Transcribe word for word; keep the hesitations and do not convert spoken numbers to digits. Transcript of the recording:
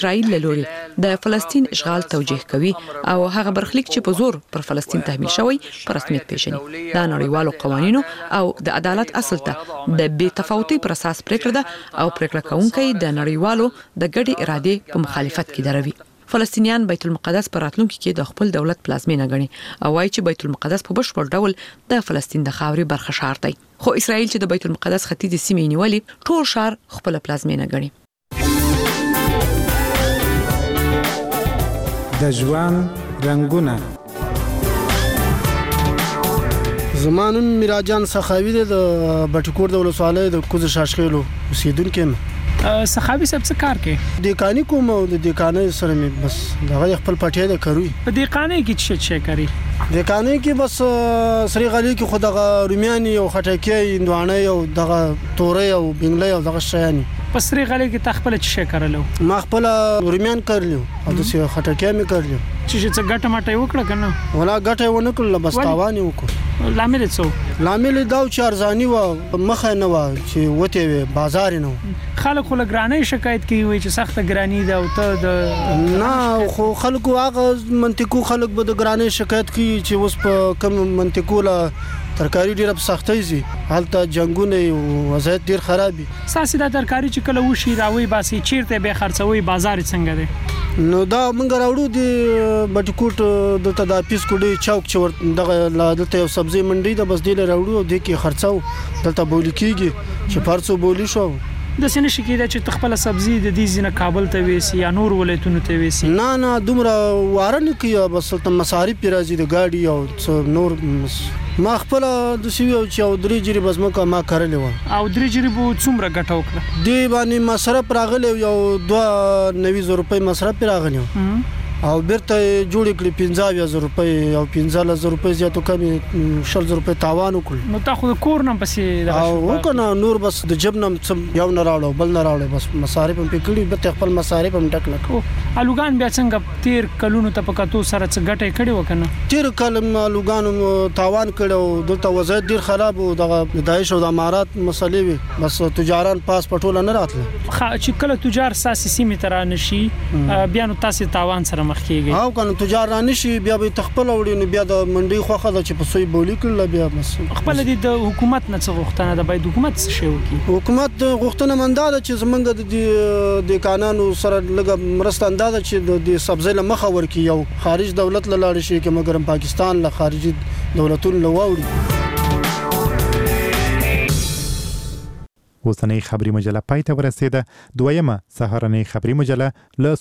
اسرائیل له لوري د فلسطین اشغال توجیه کوي او هغه برخلیک چې په زور پر فلسطین تحمیل شوی پر رسمیت پیژني. دا نړیوالو قوانینو او د عدالت اصل ته د بې تفاوتۍ پر اساس پریکړه ده او پریکړه کوونکي د نړیوالو د ګډې ارادې په مخالفت کې دروي. فلسطینیان بیت المقدس په راتلونکي کې د خپل دولت پلازمینه ګڼي او وايي چې بیت المقدس په بشپړ ډول د فلسطین د خاورې برخه شار دی. خو اسرائیل چې د بیت المقدس ختیځې سیمې نیولې ټول شار خپل پلازمینه ګڼي. د ژوند رنگونه. زمانون میراجان سخاوي د بټکور د ولسوالۍ د کوز شاشخېلو اوسیدونکو یم. سخاوي صاحب څه کار کوي؟ د کانی کوم او د کانی سره مې بس دغه خپل پټی د کروي. په دې کانی کې څه څه کوي؟ د کانی کې بس سری غلي کې خو دغه رومیاني او خټکی اندوانه او دغه تورې او بنگلې او دغه شیانی. په سری غلي کې تخپل څه کارلو؟ ما خپل رومیان کړلو او د څه خټکی مې کړلو. چې څه ګټه ماټه وکړه کنه؟ ولا ګټه ونه کړل بس تاوان وکړ. لامل څه؟ لامل دا چې ارزانی و مخه نه و چې وته وي بازار نه و. خلک خو لګرانې شکایت کوي چې سخت ګرانی ده او ته د نه خو خلکو هغه منطقو خلک به د ګرانې شکایت کوي چې اوس په کوم منطقو لا ترکاری ډیر په سختۍ زی حالت جنگونه او وضعیت ډیر خرابي. ساسي دا ترکاری چې کله وشي راوي باسي چیرته به خرڅوي بازار څنګه دی؟ نو دا مونږ راوړو د بټکوټ د تداپیس کوډي چوک چې دغه دلته یو سبزی منډي د بس دی راوړو د کې خرڅو دلته بولی کیږي چې پرڅو بولی شو. د سینې شکی دا چې تخپل سبزی د دې زینه کابل ته وېسي یا نور ولایتونو ته وېسي؟ نه نه دومره وارن کیه بس تل مصارف پیراځي د گاډي او نور ما خپل د سیو چې او درې جری بس مکه ما کړلې و. او درې جری بو څومره ګټه وکړه؟ دی باندې مصرف راغلی یو دوه نوي زره روپۍ مصرف راغلی او بیرته جوړ کړی پنځه هزار روپۍ او پنځه هزار روپۍ زیاتو کمی شل زره روپۍ تاوان وکړ. نو تا خو کور نه پسې دا او وکنه نور بس د جبنم یو نه راوړو بل نه راوړو بس مصارف هم پکړي به خپل مصارف هم ټک نکو. الوغان بیا څنګه تیر کلونو ته پکاتو سره څه ګټه کړي وکنه؟ تیر کلم الوغان تاوان کړو دلته وضعیت ډیر خراب او دغه داعش او د امارات مسلې وي بس تجاران پاس پټول نه راتله. چې کله تجار ساسي سیمه تر نشي بیا نو تاسو تاوان سره مخکیږي او کنه تجار رانه شي بیا به تخپل وړي نو بیا د منډي خوخه د چې په سوی بولی کړل بیا بس خپل د حکومت نه څه غوښتنه ده باید حکومت څه شي وکړي؟ حکومت غوښتنه منده چې زمونږ د قانونو سره لګ مرسته اندازه چې د سبزی له مخه ورکی یو خارج دولت لاله شي کې مګر پاکستان له خارجي دولتونو لوړي. اوسنۍ خبري مجله پای ته ورسېده. دویمه سهارنۍ خبري مجله له